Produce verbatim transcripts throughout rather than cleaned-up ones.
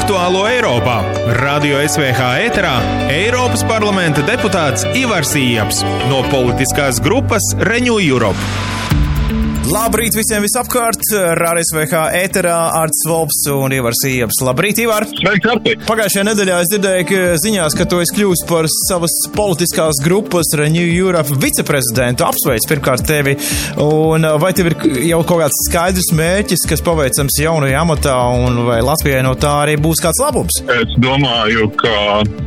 aktuālo Eiropā. Radio S V H ēterā Eiropas parlamenta deputāts Ivars Iejaps no politiskās grupas Renew Europe. Labrīt visiem visapkārt, Radio S V H ēterā Arts Volps un Ivars Iejaps. Labrīt, Ivar! Sveiki, Arti! Pagājušajā nedēļā es dzirdēju, ka ziņās, ka tu esi kļūst par savas politiskās grupas Renew Europe viceprezidentu. Apsveic pirmkārt tevi. Un vai tev ir jau kaut kāds skaidrs mērķis, kas paveicams jaunajā amatā, un vai Latvijai no tā arī būs kāds labums? Es domāju, ka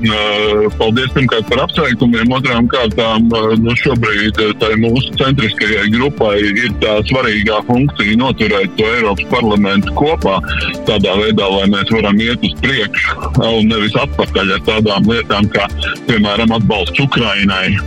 uh, paldies pirmkārt par apsveikumiem, otrām kārtām uh, no šobrīd tai mūsu centriskajai grupai ir tā svarīgā funkcija noturēt to Eiropas parlamentu kopā tādā veidā, lai mēs varam iet uz priekšu un nevis atpakaļ ar tādām lietām, kā, piemēram, atbalsts Ukrainai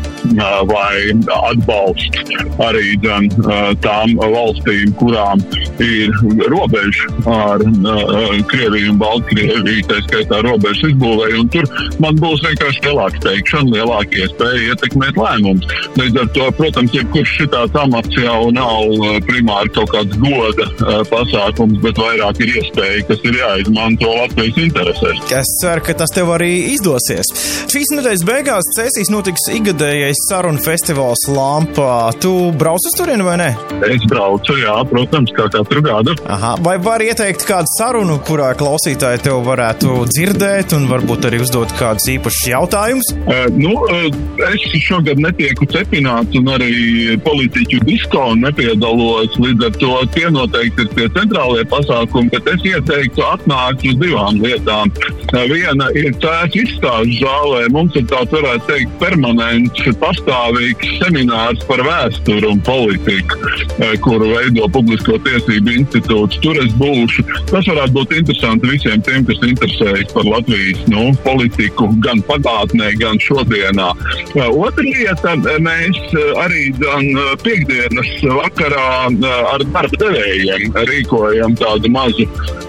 vai atbalsts arī gan tām valstīm, kurām ir robeža ar Krieviju un Baltkrieviju, tā skaitā robežas izbūvēja, un tur man būs vienkārši lielāka teikšana, lielāka iespēja ietekmēt lēmumus. Līdz ar to, protams, jebkurš šitāds amats jau nav primāri kaut kāds goda uh, pasākums, bet vairāk ir iespēja, kas ir jāizmanto Latvijas interesēs. Es ceru, ka tas tev arī izdosies. Šīs nedēļas beigās Cēsīs notiks ikgadējais sarunu festivāls Lampa. Tu brauc uz turieni vai ne? Es braucu, jā, protams, kā katru gadu. Aha. Vai var ieteikt kādu sarunu, kurā klausītāji tev varētu dzirdēt un varbūt arī uzdot kādus īpašus jautājumus? Uh, nu, uh, es šogad netieku cepināts un arī politiķu disko nepiedalos. Līdz ar to tie noteikti ir tie centrālie pasākumi, bet es ieteiktu atnākt uz divām lietām. Viena ir Cēsu izstāžu zālē. Mums ir tāds, varētu teikt, permanents, pastāvīgs seminārs par vēsturu un politiku, kuru veido Publisko tiesību institūts. Tur es būšu. Tas varētu būt interesanti visiem tiem, kas interesējas par Latvijas nu, politiku gan pagātnē, gan šodienā. Otra lieta, mēs arī gan piekdienas vakarā ar darba devējiem rīkojam tādu mazu,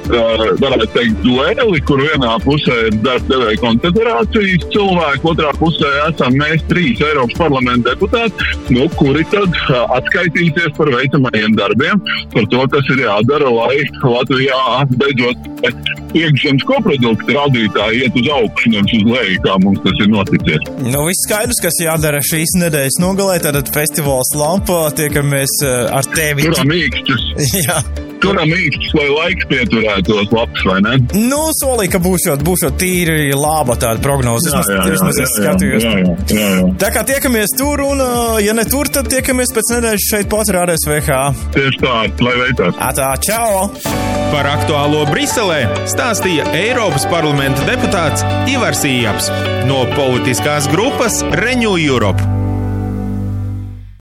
varētu teikt, dueli, kur vienā pusē ir darba devēja konfederācijas cilvēki, otrā pusē esam mēs trīs Eiropas parlamenta deputāti, nu, kuri tad atskaitīsies par veicamajiem darbiem, par to, kas ir jādara, lai Latvijā beidzot iekšzemes koprodukta rādītāji iet uz augšu, nevis uz leju, kā mums tas ir noticies. Nu, viss skaidrs, kas jādara šīs nedēļas nogalē, tātad festivāls Lampa, tiekamies ar tevi. Turam mīkšķus. Jā. Turam mīkšķus, lai laiks pieturētos labs, vai ne? Nu, solī, ka būšot, būšot tīri laba tāda prognoze. Jā, jā, jā, jā, es skatījos. jā, jā, jā, jā. Tā kā tiekamies tur, un ja ne tur, tad tiekamies pēc nedēļas šeit pat Radio S V H. Tieši tā, lai veicās. Atā, čau! Par aktuālo Briselē stāstīja Eiropas parlamenta deputāts Ivars Iejaps no politiskās grupas Renew Europe.